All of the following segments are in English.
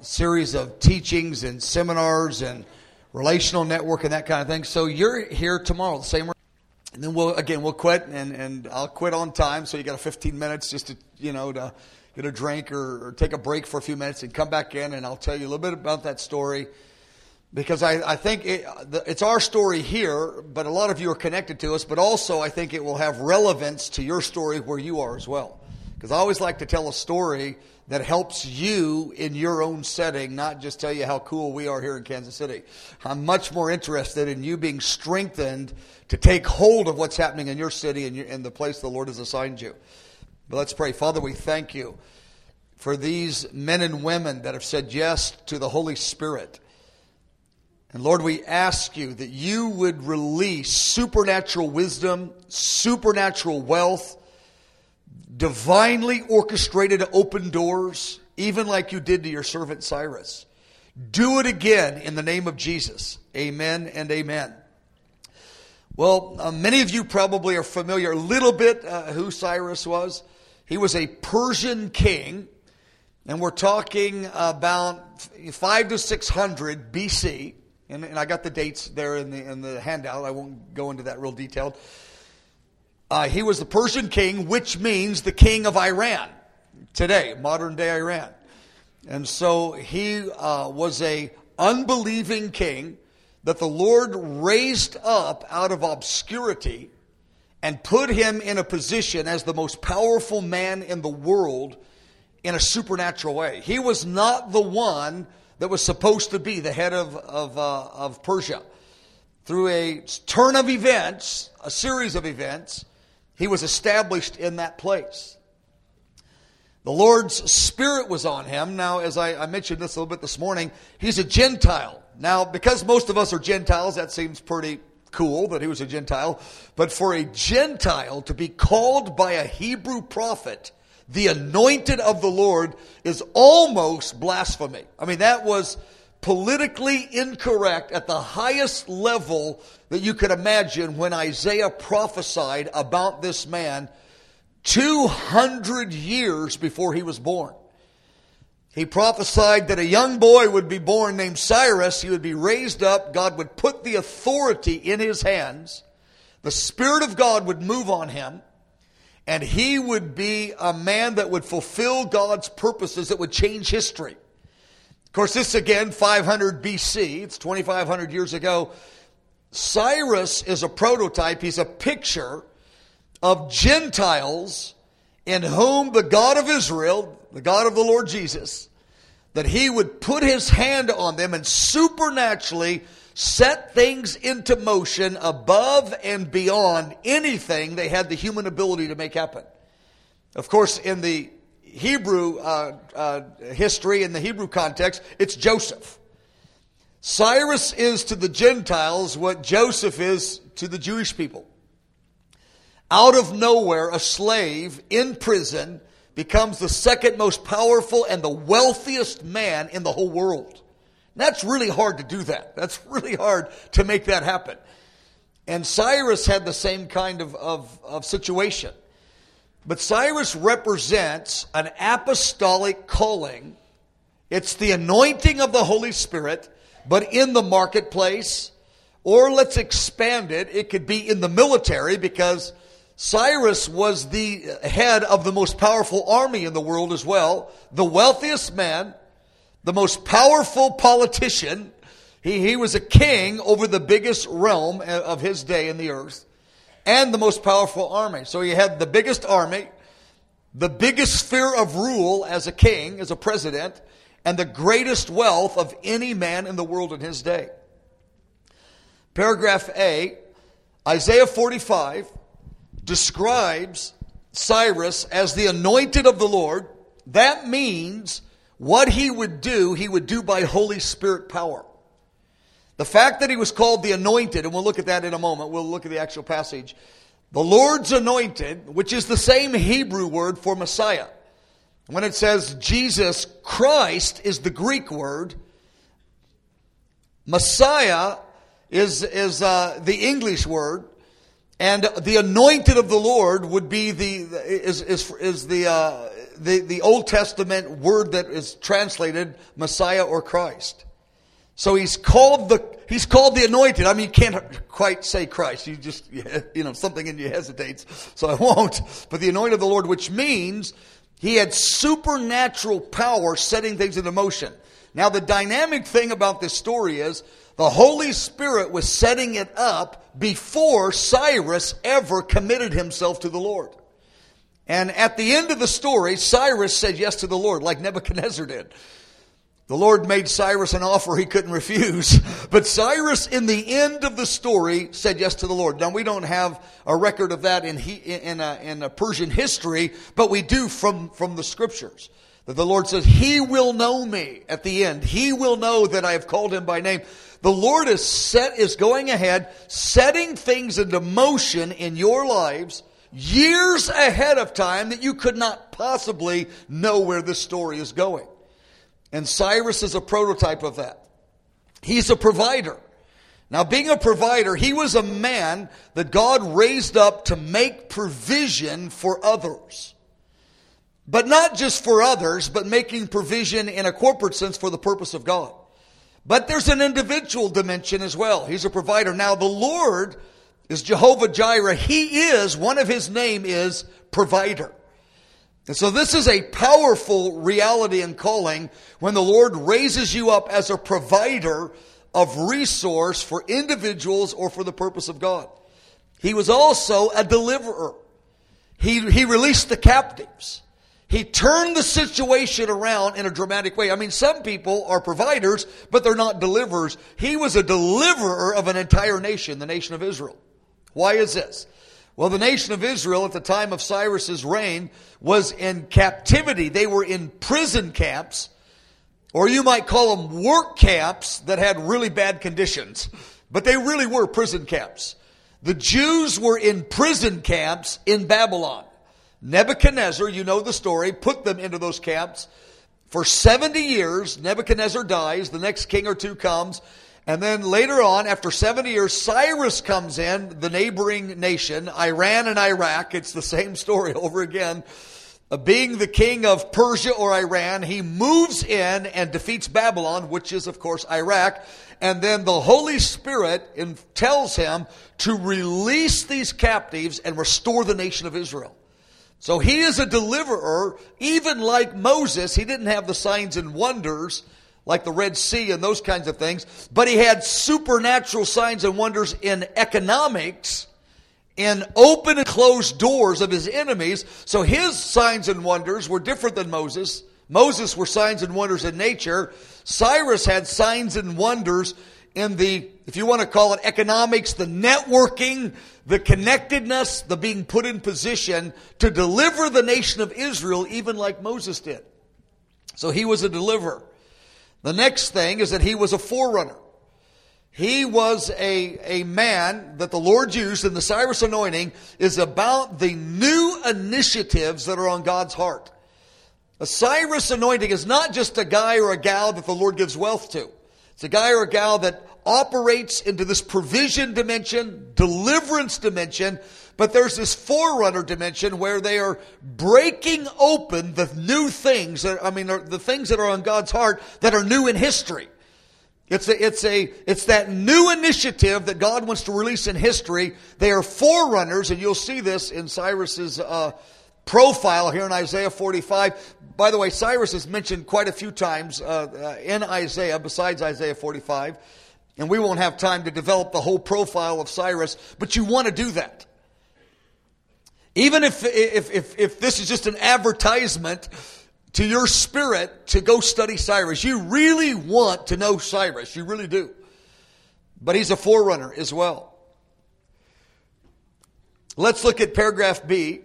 series of teachings and seminars and relational network and that kind of thing. So you're here tomorrow, the same. And then we'll quit, and I'll quit on time. So you got 15 minutes just to, to get a drink or take a break for a few minutes and come back in, and I'll tell you a little bit about that story. Because I think it's our story here, but a lot of you are connected to us. But also I think it will have relevance to your story where you are as well. Because I always like to tell a story that helps you in your own setting, not just tell you how cool we are here in Kansas City. I'm much more interested in you being strengthened to take hold of what's happening in your city and in the place the Lord has assigned you. But let's pray. Father, we thank you for these men and women that have said yes to the Holy Spirit. And Lord, we ask you that you would release supernatural wisdom, supernatural wealth, divinely orchestrated open doors, even like you did to your servant Cyrus. Do it again in the name of Jesus. Amen and amen. Well, many of you probably are familiar a little bit who Cyrus was. He was a Persian king, and we're talking about 500 to 600 BC. And I got the dates there in the handout. I won't go into that real detailed. He was the Persian king, which means the king of Iran today, modern day Iran. And so he was a unbelieving king that the Lord raised up out of obscurity and put him in a position as the most powerful man in the world in a supernatural way. He was not the one that was supposed to be the head of Persia. Through a turn of events, a series of events, he was established in that place. The Lord's Spirit was on him. Now, as I mentioned this a little bit this morning, he's a Gentile. Now, because most of us are Gentiles, that seems pretty cool that he was a Gentile. But for a Gentile to be called by a Hebrew prophet the anointed of the Lord is almost blasphemy. I mean, that was politically incorrect at the highest level that you could imagine when Isaiah prophesied about this man 200 years before he was born. He prophesied that a young boy would be born named Cyrus. He would be raised up. God would put the authority in his hands. The Spirit of God would move on him. And he would be a man that would fulfill God's purposes that would change history. Of course, this is again 500 BC. It's 2,500 years ago. Cyrus is a prototype. He's a picture of Gentiles in whom the God of Israel, the God of the Lord Jesus, that he would put his hand on them and supernaturally set things into motion above and beyond anything they had the human ability to make happen. Of course, in the Hebrew history, in the Hebrew context, it's Joseph. Cyrus is to the Gentiles what Joseph is to the Jewish people. Out of nowhere, a slave in prison becomes the second most powerful and the wealthiest man in the whole world. That's really hard to do that. That's really hard to make that happen. And Cyrus had the same kind of situation. But Cyrus represents an apostolic calling. It's the anointing of the Holy Spirit, but in the marketplace. Or let's expand it. It could be in the military, because Cyrus was the head of the most powerful army in the world as well. The wealthiest man, the most powerful politician. He was a king over the biggest realm of his day in the earth, and the most powerful army. So he had the biggest army, the biggest sphere of rule as a king, as a president, and the greatest wealth of any man in the world in his day. Paragraph A, Isaiah 45 describes Cyrus as the anointed of the Lord. That means what he would do by Holy Spirit power. The fact that he was called the anointed, and we'll look at that in a moment. We'll look at the actual passage. The Lord's anointed, which is the same Hebrew word for Messiah. When it says Jesus Christ is the Greek word, Messiah is the English word, and the anointed of the Lord would be the the Old Testament word that is translated Messiah or Christ. So he's called the anointed. I mean, you can't quite say Christ. You just, something in you hesitates, so I won't. But the anointed of the Lord, which means he had supernatural power setting things into motion. Now, the dynamic thing about this story is the Holy Spirit was setting it up before Cyrus ever committed himself to the Lord. And at the end of the story, Cyrus said yes to the Lord, like Nebuchadnezzar did. The Lord made Cyrus an offer he couldn't refuse. But Cyrus, in the end of the story, said yes to the Lord. Now, we don't have a record of that in Persian history, but we do from the Scriptures. That the Lord says, He will know me at the end. He will know that I have called Him by name. The Lord is going ahead, setting things into motion in your lives years ahead of time that you could not possibly know where this story is going. And Cyrus is a prototype of that. He's a provider. Now, being a provider, he was a man that God raised up to make provision for others. But not just for others, but making provision in a corporate sense for the purpose of God. But there's an individual dimension as well. He's a provider. Now, the Lord is Jehovah Jireh. One of His name is provider. And so this is a powerful reality and calling when the Lord raises you up as a provider of resource for individuals or for the purpose of God. He was also a deliverer. He released the captives. He turned the situation around in a dramatic way. I mean, some people are providers, but they're not deliverers. He was a deliverer of an entire nation, the nation of Israel. Why is this? Well, the nation of Israel at the time of Cyrus's reign was in captivity. They were in prison camps, or you might call them work camps that had really bad conditions. But they really were prison camps. The Jews were in prison camps in Babylon. Nebuchadnezzar, you know the story, put them into those camps. For 70 years, Nebuchadnezzar dies. The next king or two comes. And then later on, after 70 years, Cyrus comes in, the neighboring nation, Iran and Iraq. It's the same story over again. Being the king of Persia or Iran, he moves in and defeats Babylon, which is, of course, Iraq. And then the Holy Spirit tells him to release these captives and restore the nation of Israel. So he is a deliverer, even like Moses. He didn't have the signs and wonders like the Red Sea and those kinds of things, but he had supernatural signs and wonders in economics, in open and closed doors of his enemies. So his signs and wonders were different than Moses. Moses were signs and wonders in nature. Cyrus had signs and wonders in the, if you want to call it economics, the networking, the connectedness, the being put in position to deliver the nation of Israel, even like Moses did. So he was a deliverer. The next thing is that he was a forerunner. He was a man that the Lord used, and the Cyrus anointing is about the new initiatives that are on God's heart. A Cyrus anointing is not just a guy or a gal that the Lord gives wealth to. It's a guy or a gal that operates into this provision dimension, deliverance dimension, but there's this forerunner dimension where they are breaking open the new things, the things that are on God's heart that are new in history. It's that new initiative that God wants to release in history. They are forerunners, and you'll see this in Cyrus's profile here in Isaiah 45. By the way, Cyrus is mentioned quite a few times in Isaiah, besides Isaiah 45. And we won't have time to develop the whole profile of Cyrus, but you want to do that. Even if this is just an advertisement to your spirit to go study Cyrus. You really want to know Cyrus. You really do. But he's a forerunner as well. Let's look at paragraph B.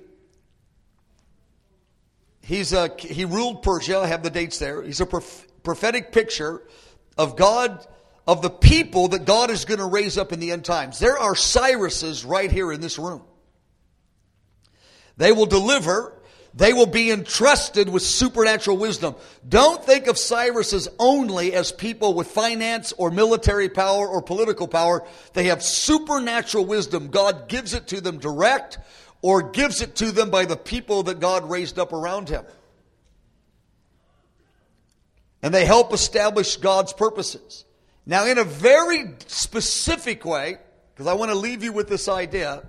He ruled Persia. I have the dates there. He's a prophetic picture of God, of the people that God is going to raise up in the end times. There are Cyruses right here in this room. They will deliver. They will be entrusted with supernatural wisdom. Don't think of Cyruses only as people with finance or military power or political power. They have supernatural wisdom. God gives it to them direct or gives it to them by the people that God raised up around him. And they help establish God's purposes. Now, in a very specific way, because I want to leave you with this idea,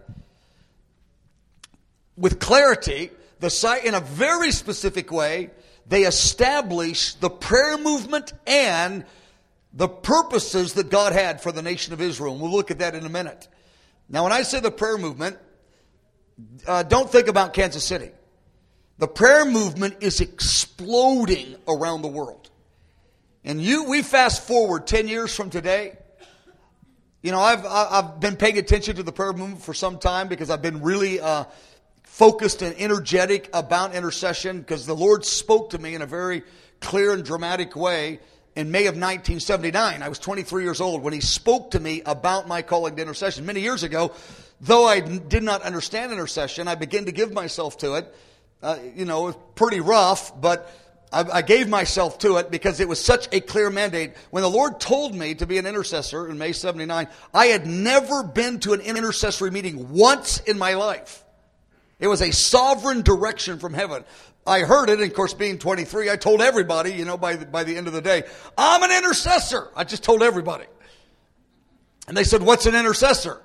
with clarity, in a very specific way, they establish the prayer movement and the purposes that God had for the nation of Israel. And we'll look at that in a minute. Now, when I say the prayer movement, don't think about Kansas City. The prayer movement is exploding around the world. And we fast forward 10 years from today. You know, I've been paying attention to the prayer movement for some time because I've been really focused and energetic about intercession, because the Lord spoke to me in a very clear and dramatic way in May of 1979. I was 23 years old when He spoke to me about my calling to intercession. Many years ago, though I did not understand intercession, I began to give myself to it. It was pretty rough, but I gave myself to it because it was such a clear mandate. When the Lord told me to be an intercessor in May 79, I had never been to an intercessory meeting once in my life. It was a sovereign direction from heaven. I heard it, and of course, being 23, I told everybody, by the end of the day, I'm an intercessor. I just told everybody. And they said, what's an intercessor?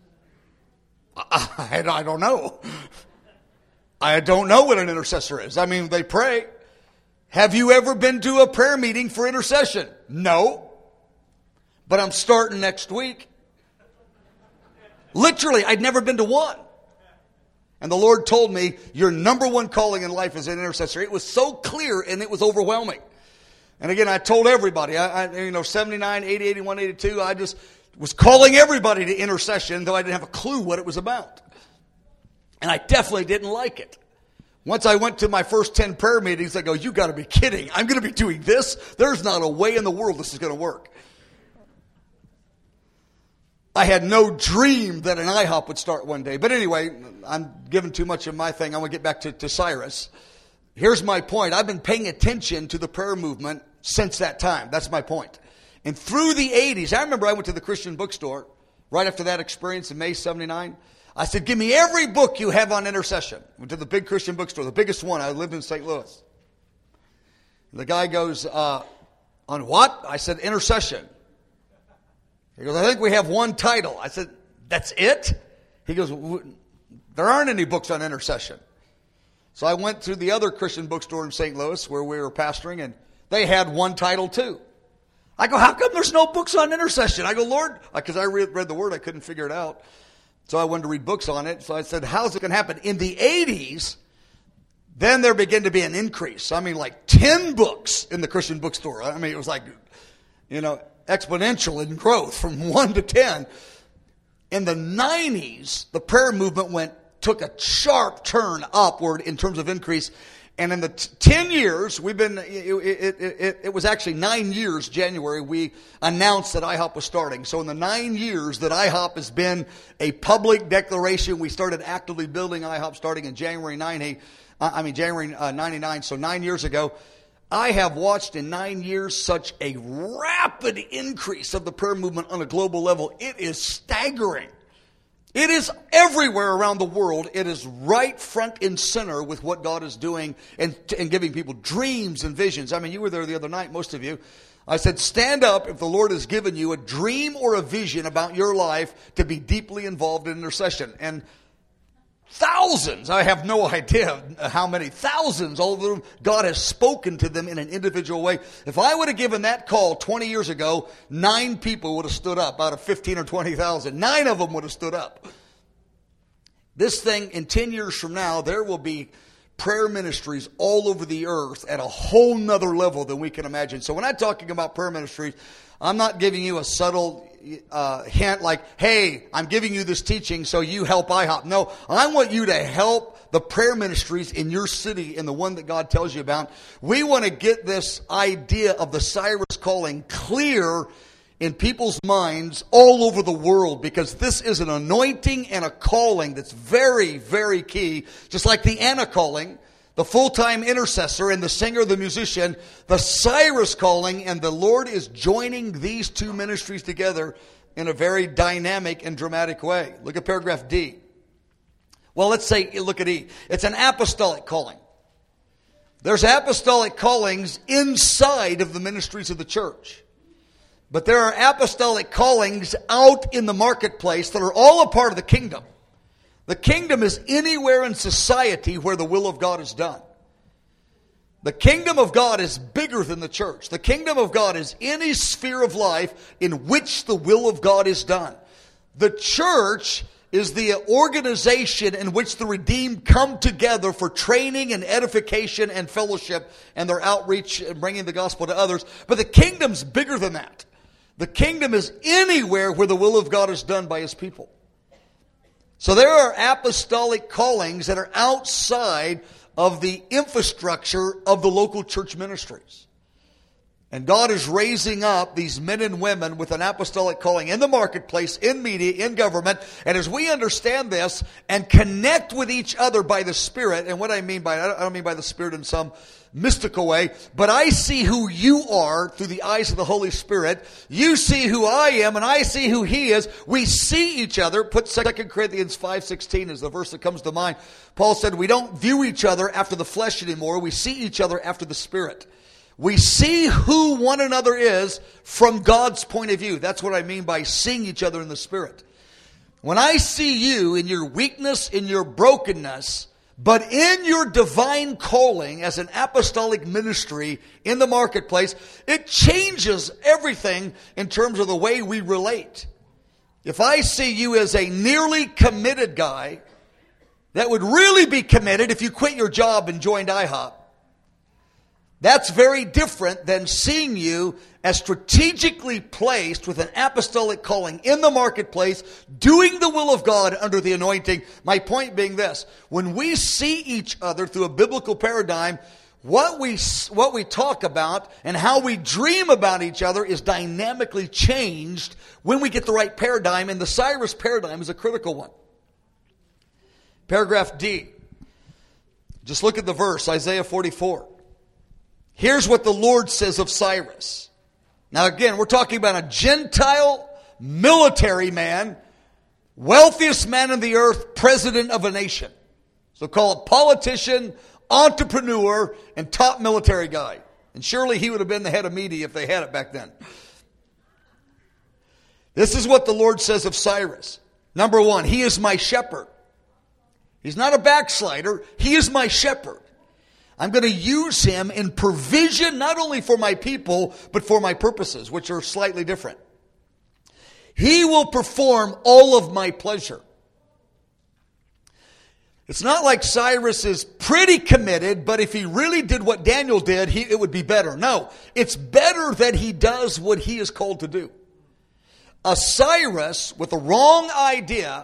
I don't know. I don't know what an intercessor is. I mean, they pray. Have you ever been to a prayer meeting for intercession? No. But I'm starting next week. Literally, I'd never been to one. And the Lord told me, your number one calling in life is an intercessor. It was so clear and it was overwhelming. And again, I told everybody, 79, 80, 81, 82, I just was calling everybody to intercession, though I didn't have a clue what it was about. And I definitely didn't like it. Once I went to my first 10 prayer meetings, I go, you got to be kidding. I'm going to be doing this? There's not a way in the world this is going to work. I had no dream that an IHOP would start one day. But anyway, I'm giving too much of my thing. I'm going to get back to Cyrus. Here's my point. I've been paying attention to the prayer movement since that time. That's my point. And through the 80s, I remember I went to the Christian bookstore right after that experience in May 79. I said, give me every book you have on intercession. Went to the big Christian bookstore, the biggest one. I lived in St. Louis. The guy goes, on what? I said, intercession. He goes, I think we have one title. I said, that's it? He goes, there aren't any books on intercession. So I went to the other Christian bookstore in St. Louis where we were pastoring, and they had one title too. I go, how come there's no books on intercession? I go, Lord, because I read the word, I couldn't figure it out. So I wanted to read books on it. So I said, how's it going to happen? In the 80s, then there began to be an increase. I mean, like 10 books in the Christian bookstore. I mean, it was like, exponential in growth from 1 to 10. In the 90s, the prayer movement took a sharp turn upward in terms of increase. And in the 10 years, it was actually 9 years, January, we announced that IHOP was starting. So in the 9 years that IHOP has been a public declaration, we started actively building IHOP starting in January 99, so 9 years ago. I have watched in 9 years such a rapid increase of the prayer movement on a global level. It is staggering. It is everywhere around the world. It is right front and center with what God is doing and giving people dreams and visions. I mean, you were there the other night, most of you. I said, stand up if the Lord has given you a dream or a vision about your life to be deeply involved in intercession. And thousands, I have no idea how many, thousands, all of them, God has spoken to them in an individual way. If I would have given that call 20 years ago, 9 people would have stood up out of 15 or 20,000. 9 of them would have stood up. This thing, in 10 years from now, there will be prayer ministries all over the earth at a whole nother level than we can imagine. So when I'm talking about prayer ministries, I'm not giving you a subtle hint like, hey, I'm giving you this teaching so you help IHOP. No, I want you to help the prayer ministries in your city and the one that God tells you about. We want to get this idea of the Cyrus calling clear in people's minds all over the world, because this is an anointing and a calling that's very, very key. Just like the Anna calling, the full-time intercessor and the singer, the musician, the Cyrus calling, and the Lord is joining these two ministries together in a very dynamic and dramatic way. Look at paragraph D. Well, let's say, look at E. It's an apostolic calling. There's apostolic callings inside of the ministries of the church. But there are apostolic callings out in the marketplace that are all a part of the kingdom. The kingdom is anywhere in society where the will of God is done. The kingdom of God is bigger than the church. The kingdom of God is any sphere of life in which the will of God is done. The church is the organization in which the redeemed come together for training and edification and fellowship and their outreach and bringing the gospel to others. But the kingdom's bigger than that. The kingdom is anywhere where the will of God is done by His people. So there are apostolic callings that are outside of the infrastructure of the local church ministries. And God is raising up these men and women with an apostolic calling in the marketplace, in media, in government. And as we understand this and connect with each other by the Spirit, and what I mean by that, I don't mean by the Spirit in some mystical way, but I see who you are through the eyes of the Holy Spirit. You see who I am, and I see who He is. We see each other. Put 2 Corinthians 5:16 as the verse that comes to mind. Paul said, we don't view each other after the flesh anymore. We see each other after the Spirit. We see who one another is from God's point of view. That's what I mean by seeing each other in the Spirit. When I see you in your weakness, in your brokenness, but in your divine calling as an apostolic ministry in the marketplace, it changes everything in terms of the way we relate. If I see you as a nearly committed guy that would really be committed if you quit your job and joined IHOP, that's very different than seeing you as strategically placed with an apostolic calling in the marketplace, doing the will of God under the anointing. My point being this: when we see each other through a biblical paradigm, what we talk about and how we dream about each other is dynamically changed when we get the right paradigm, and the Cyrus paradigm is a critical one. Paragraph D. Just look at the verse, Isaiah 44. Here's what the Lord says of Cyrus. Now again, we're talking about a Gentile military man, wealthiest man on the earth, president of a nation. So call it politician, entrepreneur, and top military guy. And surely he would have been the head of media if they had it back then. This is what the Lord says of Cyrus. Number one, he is my shepherd. He's not a backslider. He is my shepherd. I'm going to use him in provision, not only for my people, but for my purposes, which are slightly different. He will perform all of my pleasure. It's not like Cyrus is pretty committed, but if he really did what Daniel did, it would be better. No, it's better that he does what he is called to do. A Cyrus with a wrong idea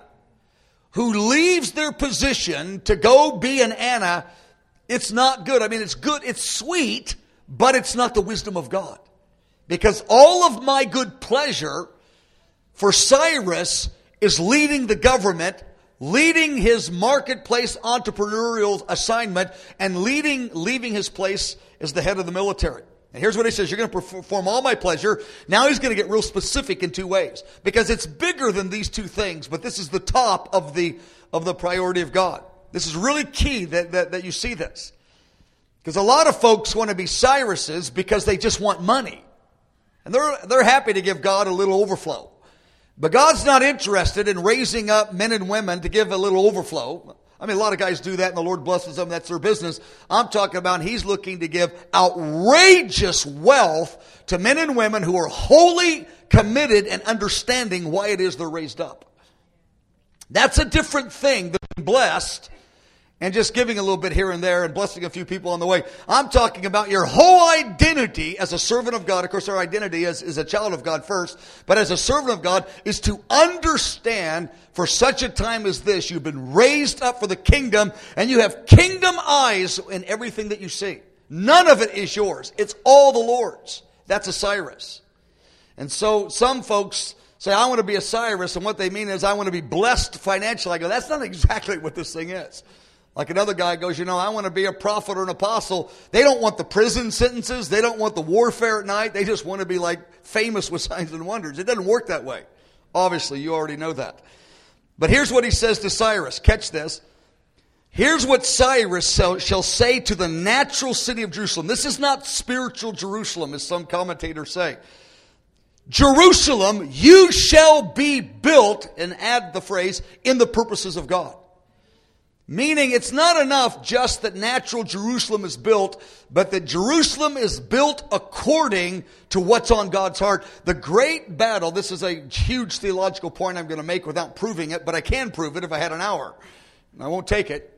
who leaves their position to go be an Anna, it's not good. I mean, it's good, it's sweet, but it's not the wisdom of God. Because all of my good pleasure for Cyrus is leading the government, leading his marketplace entrepreneurial assignment, and leaving his place as the head of the military. And here's what he says: you're going to perform all my pleasure. Now he's going to get real specific in two ways, because it's bigger than these two things, but this is the top of the priority of God. This is really key that you see this. Because a lot of folks want to be Cyruses because they just want money. And they're happy to give God a little overflow. But God's not interested in raising up men and women to give a little overflow. I mean, a lot of guys do that and the Lord blesses them. That's their business. I'm talking about He's looking to give outrageous wealth to men and women who are wholly committed and understanding why it is they're raised up. That's a different thing than being blessed and just giving a little bit here and there and blessing a few people on the way. I'm talking about your whole identity as a servant of God. Of course, our identity is a child of God first, but as a servant of God is to understand for such a time as this, you've been raised up for the kingdom and you have kingdom eyes in everything that you see. None of it is yours. It's all the Lord's. That's a Cyrus. And so some folks say, I want to be a Cyrus, and what they mean is I want to be blessed financially. I go, that's not exactly what this thing is. Like another guy goes, I want to be a prophet or an apostle. They don't want the prison sentences. They don't want the warfare at night. They just want to be like famous with signs and wonders. It doesn't work that way. Obviously, you already know that. But here's what he says to Cyrus. Catch this. Here's what Cyrus shall say to the natural city of Jerusalem. This is not spiritual Jerusalem, as some commentators say. Jerusalem, you shall be built, and add the phrase, in the purposes of God. Meaning it's not enough just that natural Jerusalem is built, but that Jerusalem is built according to what's on God's heart. The great battle, this is a huge theological point I'm going to make without proving it, but I can prove it if I had an hour. I won't take it.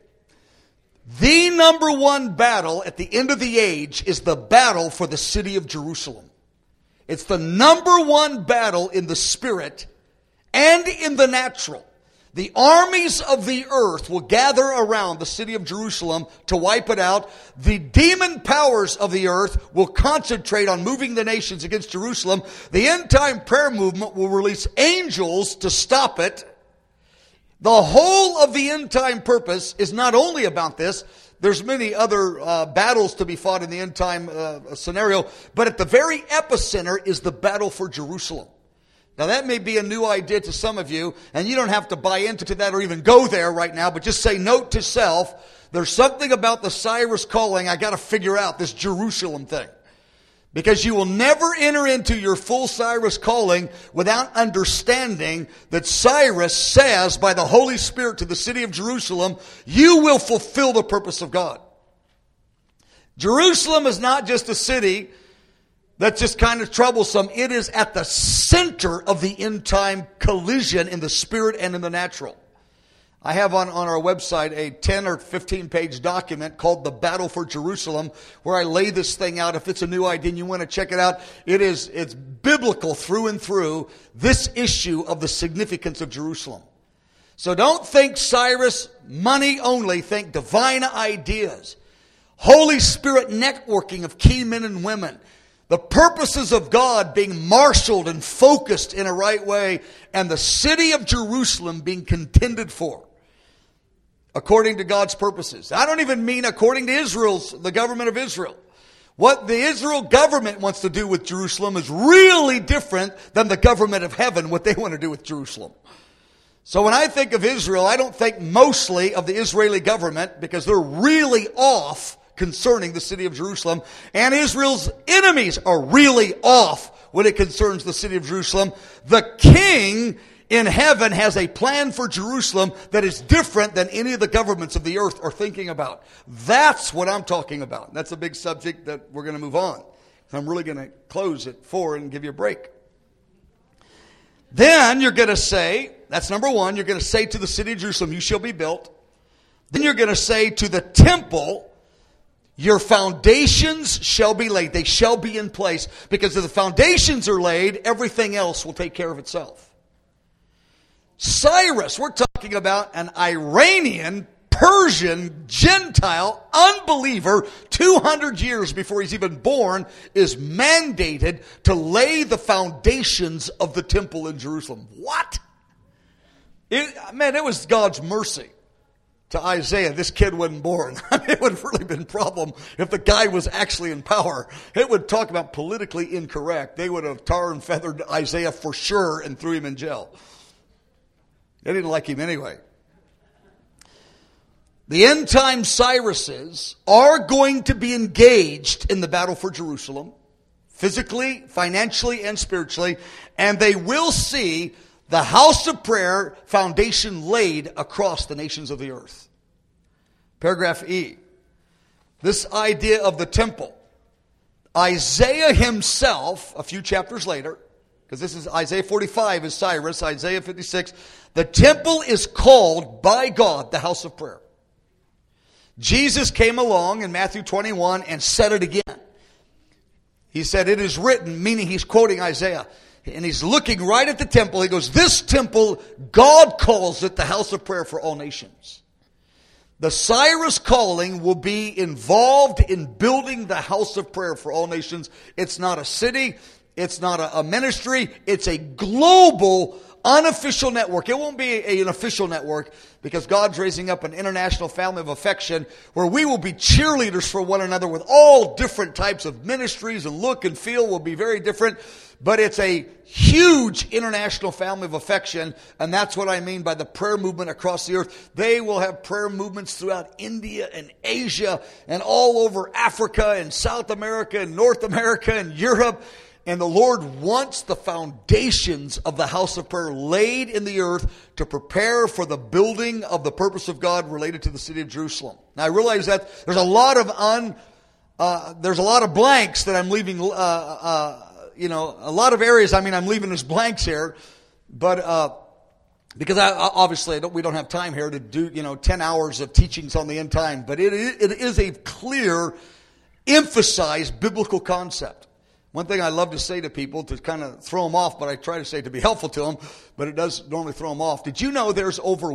The number one battle at the end of the age is the battle for the city of Jerusalem. It's the number one battle in the spirit and in the natural. The armies of the earth will gather around the city of Jerusalem to wipe it out. The demon powers of the earth will concentrate on moving the nations against Jerusalem. The end time prayer movement will release angels to stop it. The whole of the end time purpose is not only about this. There's many other battles to be fought in the end time scenario, but at the very epicenter is the battle for Jerusalem. Now that may be a new idea to some of you, and you don't have to buy into that or even go there right now, but just say, note to self, there's something about the Cyrus calling I got to figure out, this Jerusalem thing. Because you will never enter into your full Cyrus calling without understanding that Cyrus says by the Holy Spirit to the city of Jerusalem, you will fulfill the purpose of God. Jerusalem is not just a city that's just kind of troublesome. It is at the center of the end time collision in the spirit and in the natural. I have on our website a 10 or 15 page document called The Battle for Jerusalem, where I lay this thing out. If it's a new idea and you want to check it out, it's biblical through and through, this issue of the significance of Jerusalem. So don't think Cyrus money only, think divine ideas. Holy Spirit networking of key men and women. The purposes of God being marshaled and focused in a right way, and the city of Jerusalem being contended for according to God's purposes. I don't even mean according to the government of Israel. What the Israel government wants to do with Jerusalem is really different than the government of heaven, what they want to do with Jerusalem. So when I think of Israel, I don't think mostly of the Israeli government, because they're really off concerning the city of Jerusalem. And Israel's enemies are really off when it concerns the city of Jerusalem. The king in heaven has a plan for Jerusalem that is different than any of the governments of the earth are thinking about. That's what I'm talking about. That's a big subject that we're going to move on. I'm really going to close at 4 and give you a break. Then you're going to say, that's number one, you're going to say to the city of Jerusalem, you shall be built. Then you're going to say to the temple, your foundations shall be laid. They shall be in place. Because if the foundations are laid, everything else will take care of itself. Cyrus, we're talking about an Iranian, Persian, Gentile, unbeliever, 200 years before he's even born, is mandated to lay the foundations of the temple in Jerusalem. What? It was God's mercy to Isaiah. This kid wasn't born. It would have really been a problem if the guy was actually in power. It would talk about politically incorrect. They would have tar and feathered Isaiah for sure and threw him in jail. They didn't like him anyway. The end time Cyruses are going to be engaged in the battle for Jerusalem, physically, financially, and spiritually, and they will see the house of prayer foundation laid across the nations of the earth. Paragraph E. This idea of the temple. Isaiah himself, a few chapters later, because this is Isaiah 45 is Cyrus, Isaiah 56, the temple is called by God the house of prayer. Jesus came along in Matthew 21 and said it again. He said, it is written, meaning he's quoting Isaiah. And he's looking right at the temple. He goes, this temple, God calls it the house of prayer for all nations. The Cyrus calling will be involved in building the house of prayer for all nations. It's not a city. It's not a ministry. It's a global unofficial network. It won't be an official network because God's raising up an international family of affection where we will be cheerleaders for one another with all different types of ministries, and look and feel will be very different. But it's a huge international family of affection, and that's what I mean by the prayer movement across the earth. They will have prayer movements throughout India and Asia and all over Africa and South America and North America and Europe. And the Lord wants the foundations of the house of prayer laid in the earth to prepare for the building of the purpose of God related to the city of Jerusalem. Now I realize that there's a lot of blanks that I'm leaving. A lot of areas. I'm leaving as blanks here, but because we don't have time here to do 10 hours of teachings on the end time. But it is a clear, emphasized biblical concept. One thing I love to say to people to kind of throw them off, but I try to say to be helpful to them, but it does normally throw them off. Did you know there's over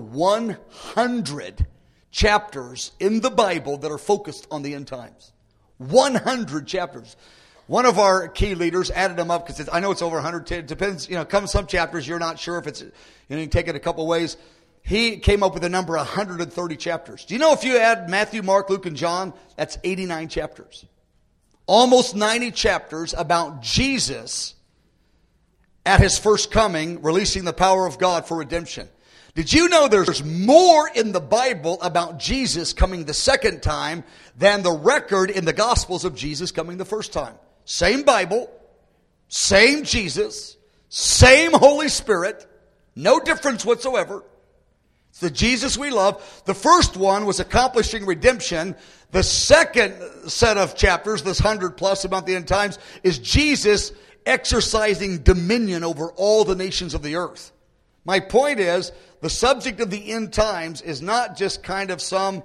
100 chapters in the Bible that are focused on the end times? 100 chapters. One of our key leaders added them up because I know it's over 100. It depends, come some chapters you're not sure if it's, you can take it a couple ways. He came up with a number 130 chapters. Do you know if you add Matthew, Mark, Luke, and John, that's 89 chapters. Almost 90 chapters about Jesus at his first coming, releasing the power of God for redemption. Did you know there's more in the Bible about Jesus coming the second time than the record in the Gospels of Jesus coming the first time? Same Bible, same Jesus, same Holy Spirit, no difference whatsoever. It's the Jesus we love. The first one was accomplishing redemption. The second set of chapters, this 100 plus about the end times, is Jesus exercising dominion over all the nations of the earth. My point is, the subject of the end times is not just kind of some,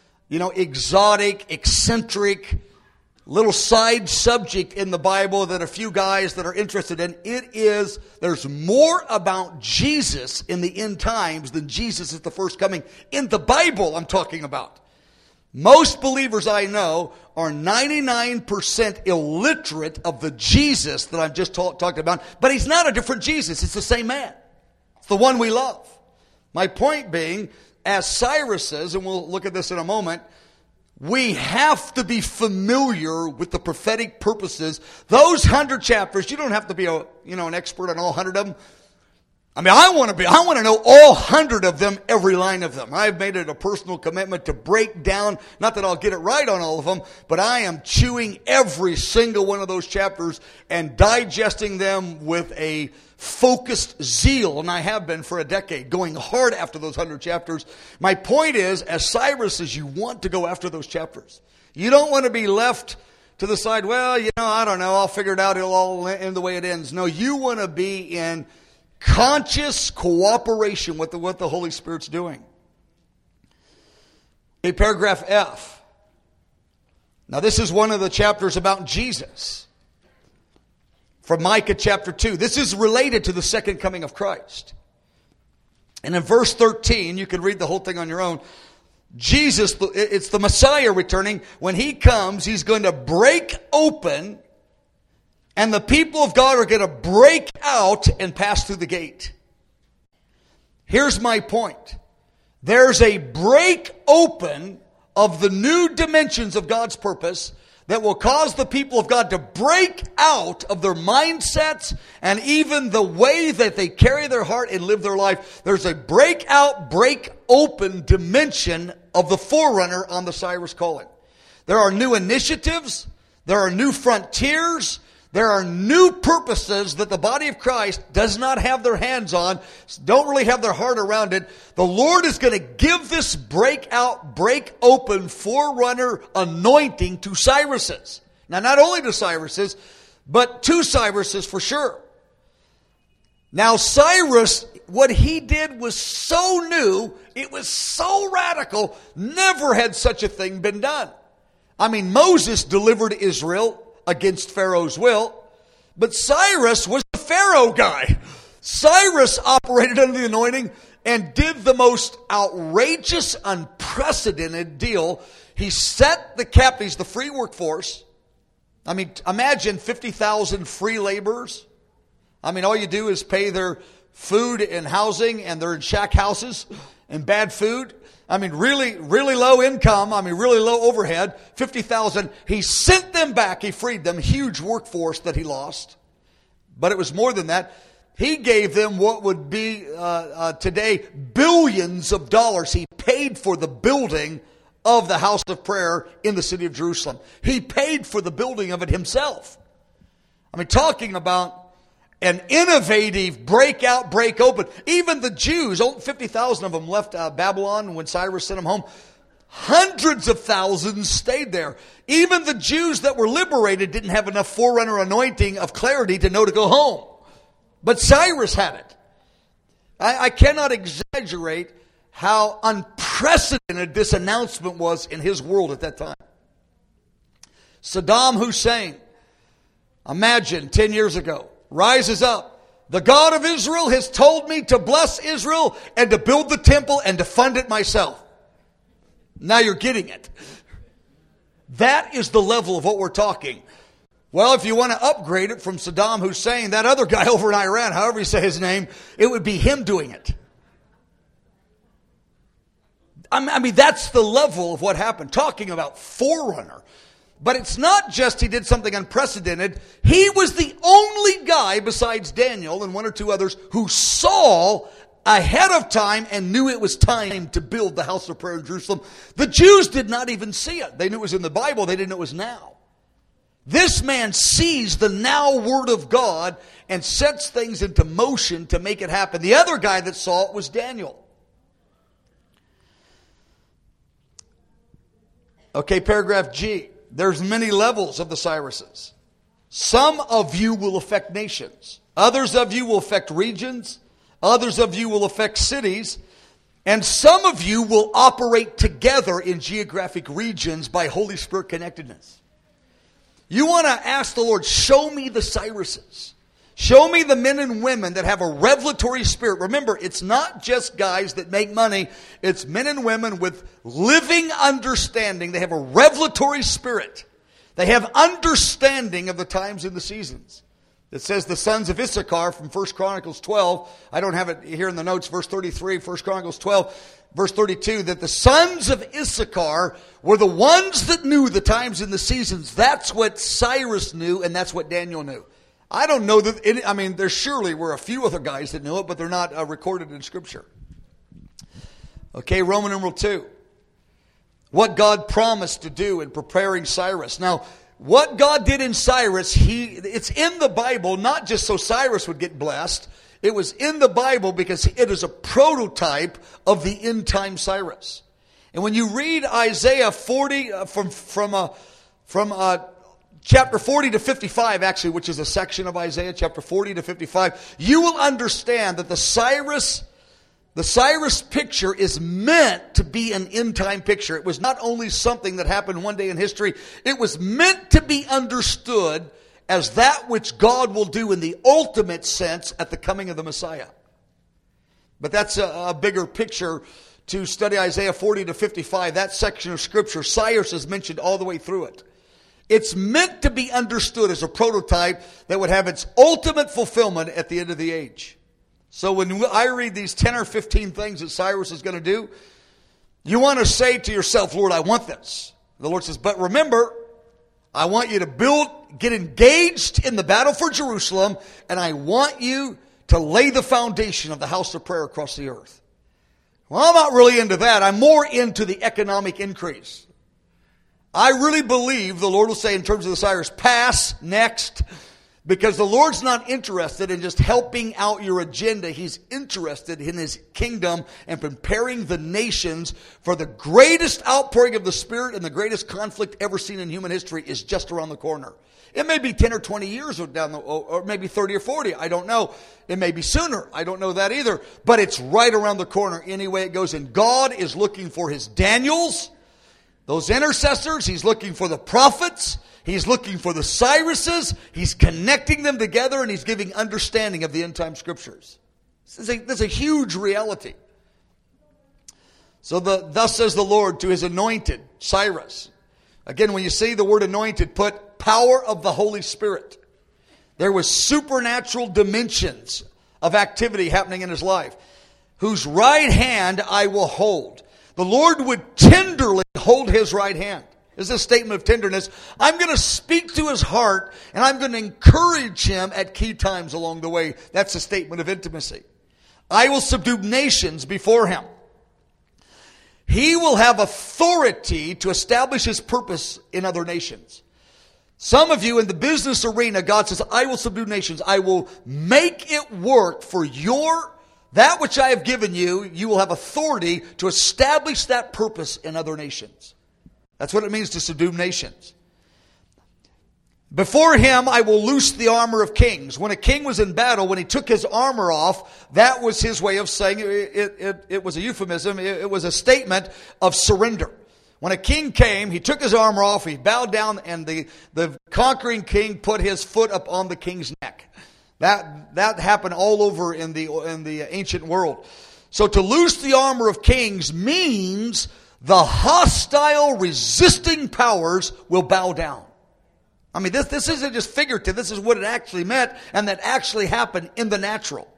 exotic, eccentric, little side subject in the Bible that a few guys that are interested in. There's more about Jesus in the end times than Jesus at the first coming. In the Bible, I'm talking about. Most believers I know are 99% illiterate of the Jesus that I've just talked about. But he's not a different Jesus. It's the same man. It's the one we love. My point being, as Cyrus says, and we'll look at this in a moment, we have to be familiar with the prophetic purposes. Those 100 chapters, you don't have to be an expert on all 100 of them. I want to know all 100 of them, every line of them. I've made it a personal commitment to break down, not that I'll get it right on all of them, but I am chewing every single one of those chapters and digesting them with a focused zeal, and I have been for a decade, going hard after those 100 chapters. My point is, as Cyrus says, you want to go after those chapters. You don't want to be left to the side, I don't know, I'll figure it out, it'll all end the way it ends. No, you want to be in conscious cooperation with what the Holy Spirit's doing. Okay, paragraph F. Now this is one of the chapters about Jesus. From Micah chapter 2. This is related to the second coming of Christ. And in verse 13, you can read the whole thing on your own. Jesus, it's the Messiah returning. When he comes, he's going to break open, and the people of God are going to break out and pass through the gate. Here's my point. There's a break open of the new dimensions of God's purpose that will cause the people of God to break out of their mindsets and even the way that they carry their heart and live their life. There's a break out, break open dimension of the forerunner on the Cyrus calling. There are new initiatives. There are new frontiers. There are new purposes that the body of Christ does not have their hands on, don't really have their heart around it. The Lord is going to give this break out, break open, forerunner anointing to Cyruses. Now, not only to Cyruses, but to Cyruses for sure. Now, Cyrus, what he did was so new, it was so radical, never had such a thing been done. Moses delivered Israel against Pharaoh's will, but Cyrus was the Pharaoh guy. Cyrus operated under the anointing and did the most outrageous, unprecedented deal. He set the captives, the free workforce. Imagine 50,000 free laborers. All you do is pay their food and housing, and they're in shack houses and bad food. I mean, really, really low income. I mean, really low overhead. 50,000. He sent them back. He freed them. Huge workforce that he lost. But it was more than that. He gave them what would be today billions of dollars. He paid for the building of the house of prayer in the city of Jerusalem. He paid for the building of it himself. I mean, talking about an innovative break open. Even the Jews, 50,000 of them left Babylon when Cyrus sent them home. Hundreds of thousands stayed there. Even the Jews that were liberated didn't have enough forerunner anointing of clarity to know to go home. But Cyrus had it. I cannot exaggerate how unprecedented this announcement was in his world at that time. Saddam Hussein, imagine 10 years ago, rises up. The God of Israel has told me to bless Israel and to build the temple and to fund it myself. Now you're getting it. That is the level of what we're talking. Well, if you want to upgrade it from Saddam Hussein, that other guy over in Iran, however you say his name, it would be him doing it. I mean, that's the level of what happened. Talking about forerunner. But it's not just he did something unprecedented. He was the only guy besides Daniel and one or two others who saw ahead of time and knew it was time to build the house of prayer in Jerusalem. The Jews did not even see it. They knew it was in the Bible. They didn't know it was now. This man sees the now word of God and sets things into motion to make it happen. The other guy that saw it was Daniel. Okay, paragraph G. There's many levels of the Cyruses. Some of you will affect nations. Others of you will affect regions. Others of you will affect cities. And some of you will operate together in geographic regions by Holy Spirit connectedness. You want to ask the Lord, show me the Cyruses. Show me the men and women that have a revelatory spirit. Remember, it's not just guys that make money. It's men and women with living understanding. They have a revelatory spirit. They have understanding of the times and the seasons. It says the sons of Issachar from 1 Chronicles 12. I don't have it here in the notes, verse 33, 1 Chronicles 12, verse 32, that the sons of Issachar were the ones that knew the times and the seasons. That's what Cyrus knew, and that's what Daniel knew. I don't know that, there surely were a few other guys that knew it, but they're not recorded in Scripture. Okay, Roman numeral 2. What God promised to do in preparing Cyrus. Now, what God did in Cyrus, it's in the Bible, not just so Cyrus would get blessed. It was in the Bible because it is a prototype of the end time Cyrus. And when you read Isaiah 40 from chapter 40 to 55, actually, which is a section of Isaiah, chapter 40 to 55, you will understand that the Cyrus picture is meant to be an end-time picture. It was not only something that happened one day in history. It was meant to be understood as that which God will do in the ultimate sense at the coming of the Messiah. But that's a bigger picture to study Isaiah 40 to 55. That section of Scripture, Cyrus is mentioned all the way through it. It's meant to be understood as a prototype that would have its ultimate fulfillment at the end of the age. So when I read these 10 or 15 things that Cyrus is going to do, you want to say to yourself, Lord, I want this. The Lord says, but remember, I want you to get engaged in the battle for Jerusalem, and I want you to lay the foundation of the house of prayer across the earth. Well, I'm not really into that. I'm more into the economic increase. I really believe the Lord will say in terms of the Cyrus, pass, next. Because the Lord's not interested in just helping out your agenda. He's interested in His kingdom and preparing the nations for the greatest outpouring of the Spirit, and the greatest conflict ever seen in human history is just around the corner. It may be 10 or 20 years or maybe 30 or 40. I don't know. It may be sooner. I don't know that either. But it's right around the corner anyway it goes. And God is looking for His Daniels, those intercessors. He's looking for the prophets. He's looking for the Cyruses. He's connecting them together, and He's giving understanding of the end time Scriptures. This is a huge reality. So thus says the Lord to His anointed, Cyrus. Again, when you see the word anointed, put power of the Holy Spirit. There was supernatural dimensions of activity happening in his life. Whose right hand I will hold. The Lord would tenderly hold his right hand. This is a statement of tenderness. I'm going to speak to his heart, and I'm going to encourage him at key times along the way. That's a statement of intimacy. I will subdue nations before him. He will have authority to establish his purpose in other nations. Some of you in the business arena, God says, I will subdue nations. I will make it work for that which I have given you. You will have authority to establish that purpose in other nations. That's what it means to subdue nations. Before him I will loose the armor of kings. When a king was in battle, when he took his armor off, that was his way of saying, it was a euphemism, it was a statement of surrender. When a king came, he took his armor off, he bowed down, and the conquering king put his foot up on the king's neck. That happened all over in the ancient world. So to loose the armor of kings means the hostile resisting powers will bow down. I mean, this isn't just figurative. This is what it actually meant, and that actually happened in the natural.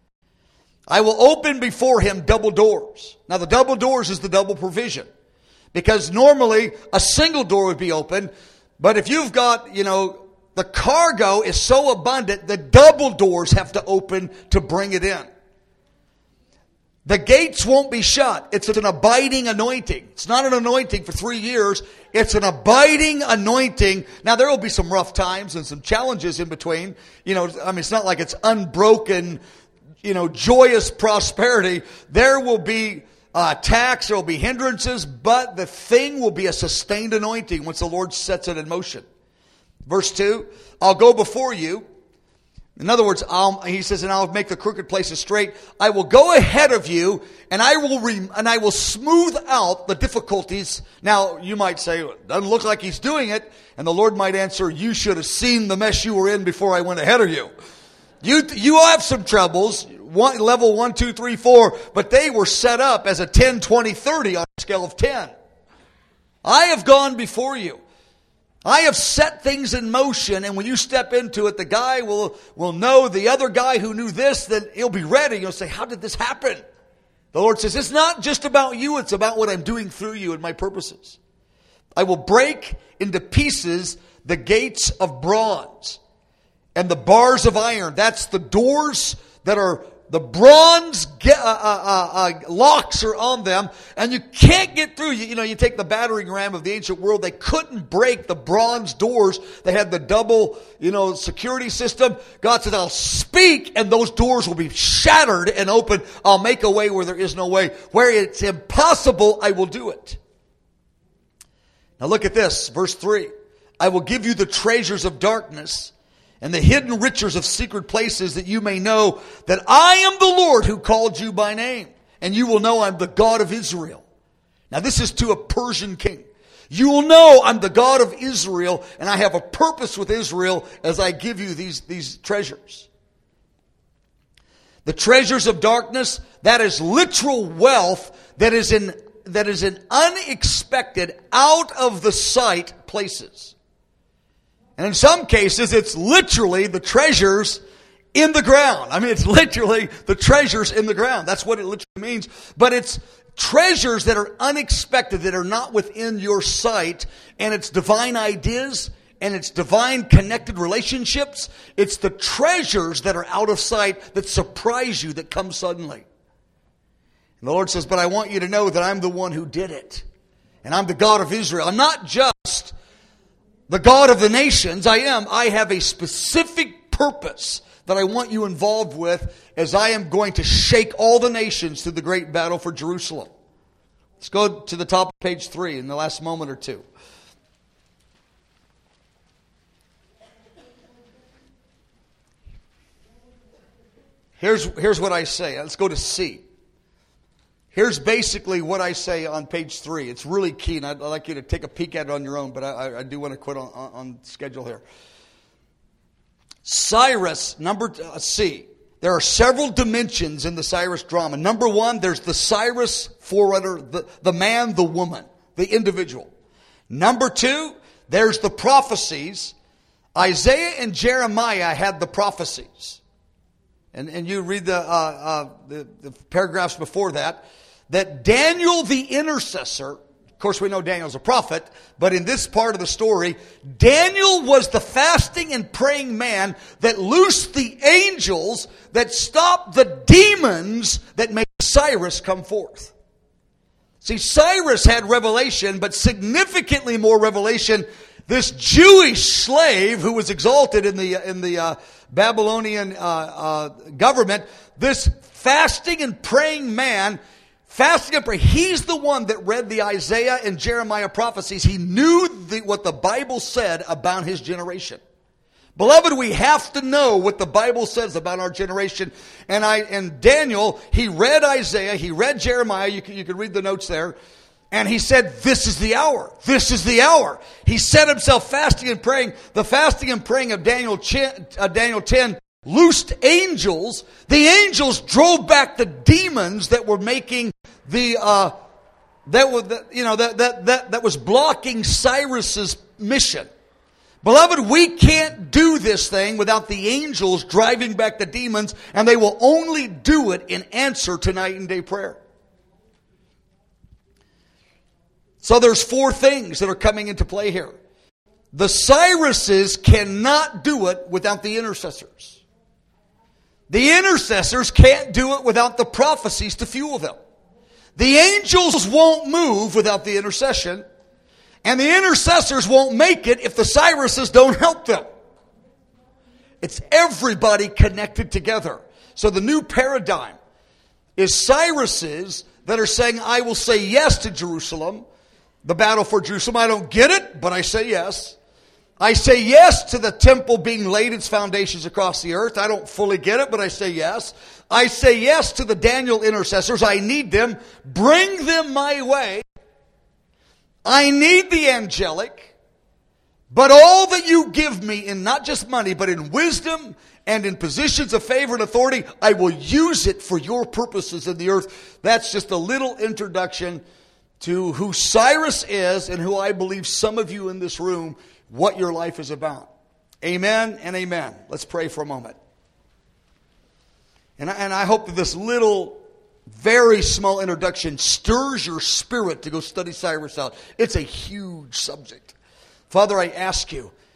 I will open before him double doors. Now, the double doors is the double provision. Because normally, a single door would be open. But if you've got, the cargo is so abundant, the double doors have to open to bring it in. The gates won't be shut. It's an abiding anointing. It's not an anointing for 3 years. It's an abiding anointing. Now, there will be some rough times and some challenges in between. It's not like it's unbroken, joyous prosperity. There will be attacks. There will be hindrances. But the thing will be a sustained anointing once the Lord sets it in motion. Verse 2, I'll go before you. In other words, he says, and I'll make the crooked places straight. I will go ahead of you, and I will smooth out the difficulties. Now, you might say, it doesn't look like he's doing it. And the Lord might answer, you should have seen the mess you were in before I went ahead of you. You have some troubles, level 1, 2, 3, 4, but they were set up as a 10, 20, 30 on a scale of 10. I have gone before you. I have set things in motion, and when you step into it, the guy will know the other guy who knew this, then he'll be ready. You'll say, how did this happen? The Lord says, it's not just about you, it's about what I'm doing through you and my purposes. I will break into pieces the gates of bronze and the bars of iron. That's the doors that are the bronze locks are on them, and you can't get through. You take the battering ram of the ancient world. They couldn't break the bronze doors. They had the double, security system. God said, I'll speak, and those doors will be shattered and open. I'll make a way where there is no way. Where it's impossible, I will do it. Now look at this, verse 3. I will give you the treasures of darkness and the hidden riches of secret places, that you may know that I am the Lord who called you by name. And you will know I'm the God of Israel. Now this is to a Persian king. You will know I'm the God of Israel, and I have a purpose with Israel as I give you these treasures. The treasures of darkness, that is literal wealth that is in unexpected, out of the sight places. And in some cases, it's literally the treasures in the ground. I mean, it's literally the treasures in the ground. That's what it literally means. But it's treasures that are unexpected, that are not within your sight. And it's divine ideas, and it's divine connected relationships. It's the treasures that are out of sight that surprise you, that come suddenly. And the Lord says, but I want you to know that I'm the one who did it. And I'm the God of Israel. I'm not just the God of the nations. I have a specific purpose that I want you involved with, as I am going to shake all the nations through the great battle for Jerusalem. Let's go to the top of page 3 in the last moment or two. Here's what I say. Let's go to C. Here's basically what I say on page 3. It's really key, and I'd like you to take a peek at it on your own, but I do want to quit on schedule here. Cyrus, number C. There are several dimensions in the Cyrus drama. Number 1, there's the Cyrus forerunner, the man, the woman, the individual. Number 2, there's the prophecies. Isaiah and Jeremiah had the prophecies. and you read the paragraphs before that Daniel the intercessor, of course we know Daniel's a prophet, but in this part of the story, Daniel was the fasting and praying man that loosed the angels that stopped the demons that made Cyrus come forth. See, Cyrus had revelation, but significantly more revelation. This Jewish slave who was exalted in the Babylonian government, this fasting and praying man, fasting and praying, he's the one that read the Isaiah and Jeremiah prophecies. He knew what the Bible said about his generation. Beloved, we have to know what the Bible says about our generation. And Daniel, he read Isaiah, he read Jeremiah, you can read the notes there, and he said, this is the hour. This is the hour. He set himself fasting and praying. The fasting and praying of Daniel 10 loosed angels. The angels drove back the demons that were making that was blocking Cyrus's mission. Beloved, we can't do this thing without the angels driving back the demons, and they will only do it in answer to night and day prayer. So there's 4 things that are coming into play here. The Cyruses cannot do it without the intercessors. The intercessors can't do it without the prophecies to fuel them. The angels won't move without the intercession. And the intercessors won't make it if the Cyruses don't help them. It's everybody connected together. So the new paradigm is Cyruses that are saying, I will say yes to Jerusalem, the battle for Jerusalem. I don't get it, but I say yes. I say yes to the temple being laid its foundations across the earth. I don't fully get it, but I say yes. I say yes to the Daniel intercessors. I need them. Bring them my way. I need the angelic, but all that you give me in not just money, but in wisdom and in positions of favor and authority, I will use it for your purposes in the earth. That's just a little introduction to who Cyrus is and who I believe some of you in this room, what your life is about. Amen and amen. Let's pray for a moment. And I hope that this little very small introduction stirs your spirit to go study Cyrus out. It's a huge subject. Father, I ask you